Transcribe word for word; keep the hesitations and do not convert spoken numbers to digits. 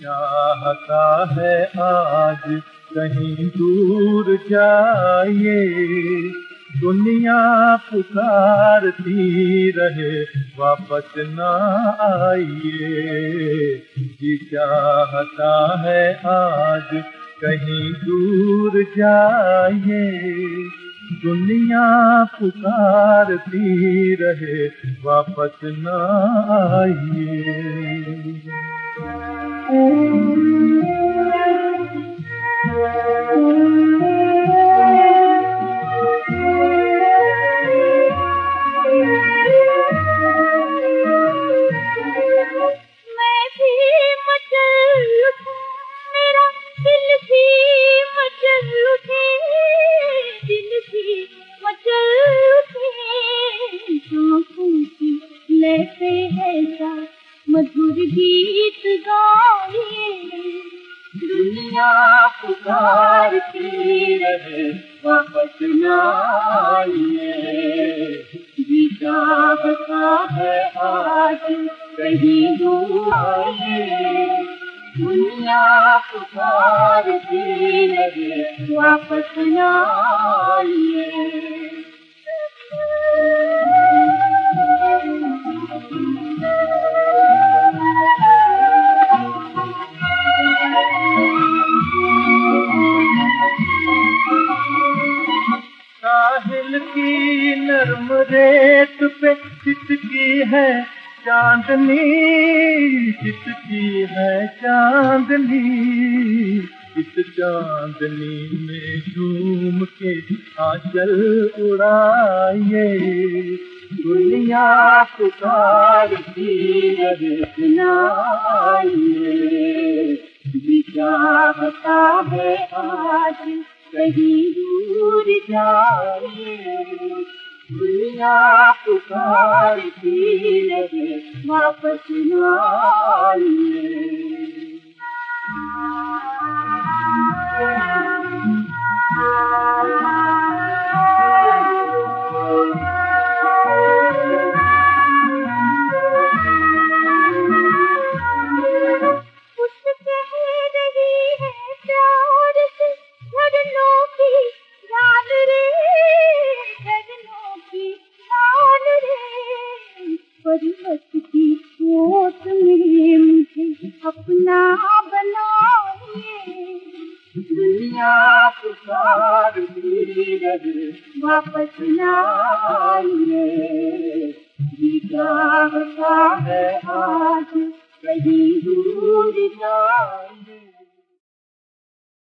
चाहता है आज कहीं दूर जाइए, दुनिया पुकारती रहे वापस ना आइए। जी चाहता है आज कहीं दूर जाइए, दुनिया पुकारती रहे वापस ना आइए। ऐसे ऐसा मधुर गीत गाइए, दुनिया पुकारती रहे वापस ना आइए। जी चाहता है आज कहीं दूर आइए, दुनिया पुकारती रहे वापस ना आइए। साहिल की नर्म रेत पे चिटकी है चांदनी, चिटकी है चांदनी। इस चांदनी में झूम के आंचल उड़ाइए, दुनिया पुकारती रहे ना आइए। जी चाहता है आज कहीं दूर जाइए, दुनिया पुकारती रहे वापस ना आइए। हंसती होठ में मुझे अपना बनाइए, दुनिया पुकारती रहे वापस ना आइए। जी चाहता है आज कहीं दूर जाइए,